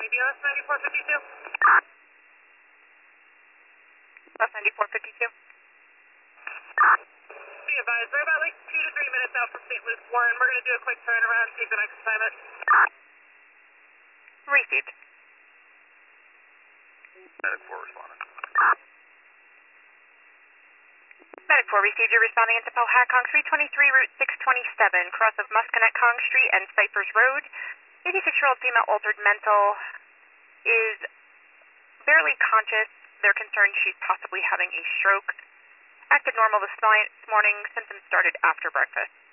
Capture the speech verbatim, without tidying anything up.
calling B S ninety-four fifty-two. Bus ninety-four fifty-two. Be advised, we're about like two to three minutes out from Saint Luke's Warren. We're going to do a quick turnaround, take the next assignment. Received. Medic four responding. Medic four received. You're responding into Powhatan, three twenty-three, Route six twenty-seven, cross of Musconnet Kong Street and Cyphers Road. eighty-six-year-old female altered mental is barely conscious. They're concerned she's possibly having a stroke. Acted normal this morning. Symptoms started after breakfast.